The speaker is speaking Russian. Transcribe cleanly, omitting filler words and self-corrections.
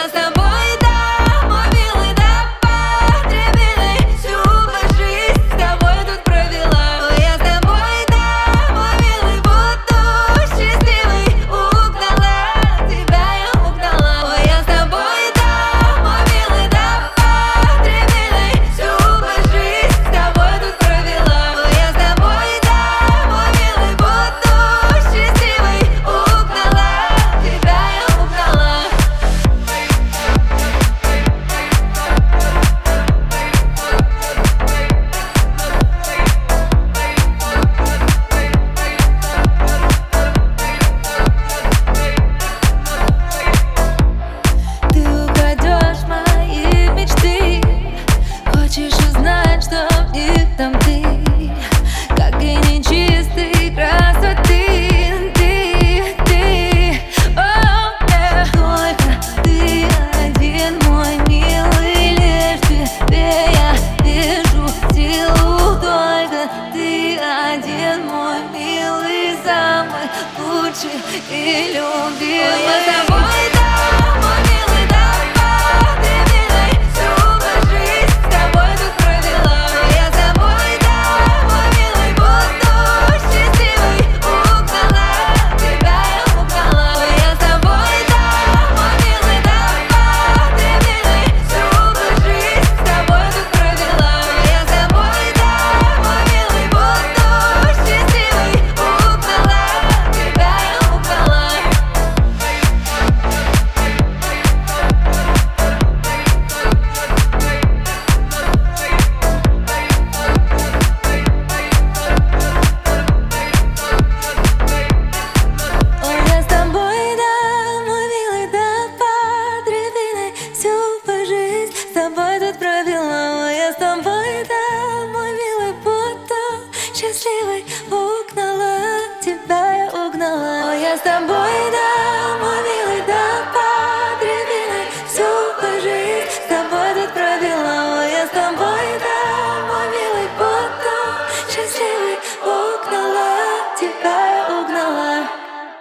я с тобой, да, мой милый, да, подребиной всю жизнь с тобой тут провела. Ой, я с тобой, да, мой милый, буду счастливой. Угнала тебя, я угнала. Ой, я с тобой, да, мой милый, да, подребиной всю жизнь с тобой тут провела. Ой, я с тобой, да, мой милый, буду счастливой. Угнала тебя, я угнала. Ты украдешь мои мечты. Хочешь узнать, что в них там ты, как и нечистой красоты. Ты, о, только ты один, мой милый, лишь в тебе я вижу силу. Только ты один, мой милый, самый лучший и любимый. Ой, я с тобой, да, мой милый, да, подребиной всю жизнь с тобой тут провела. Ой, я с тобой, да, мой милый, буду счастливой. Угнала тебя, я угнала. Ой, я с тобой, да, мой милый, да, подребиной всю жизнь с тобой тут провела. Ой, я с тобой, да, мой милый, буду счастливой. Угнала тебя, я угнала. Ой, я с тобой, да, мой милый, да, подребиной всю жизнь с тобой тут провела. Ой, я с тобой, да, мой милый, буду счастливой. Угнала тебя, я угнала. Ой, я с тобой, да.